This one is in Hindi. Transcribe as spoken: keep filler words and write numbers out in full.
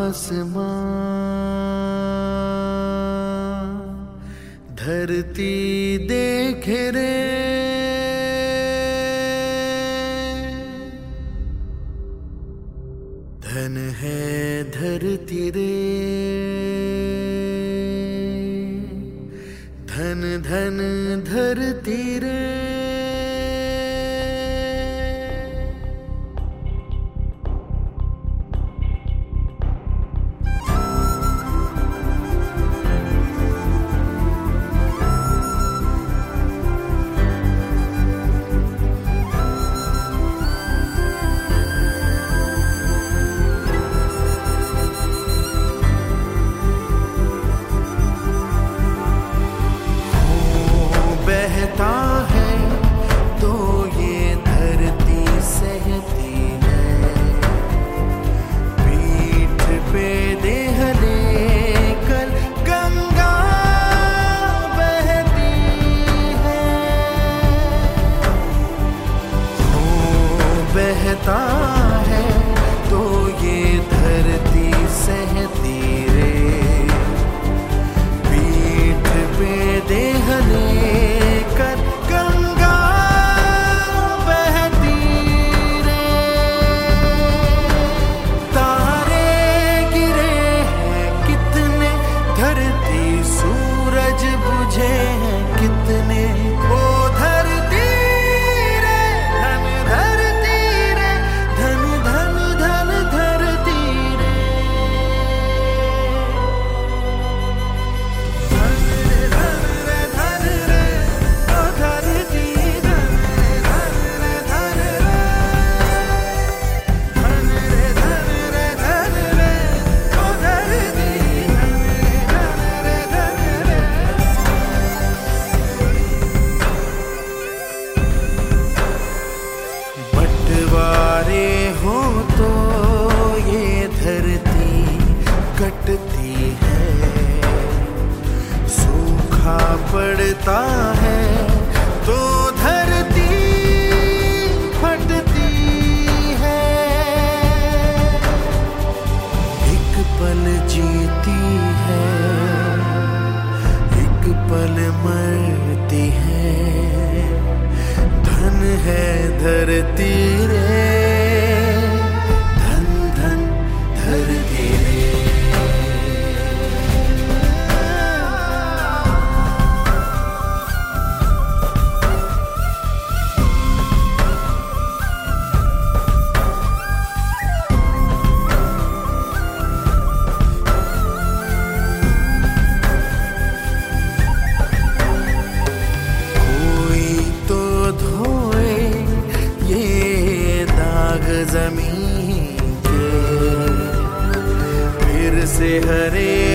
आसमां धरती देखे रे, धन है धरती रे, धन धन धरती रे। बहता है तो ये धरती सहती रे, पीठ पे देह लेकर गंगा बहती रे। तारे गिरे हैं कितने, धरती सूरज बुझे हैं कितने, ओ धरती हो तो ये धरती कटती है, सूखा पड़ता है तो धरती फटती है। एक पल जीती है, एक पल मरती है, धन है धरती रे, जमीन के फिर से हरे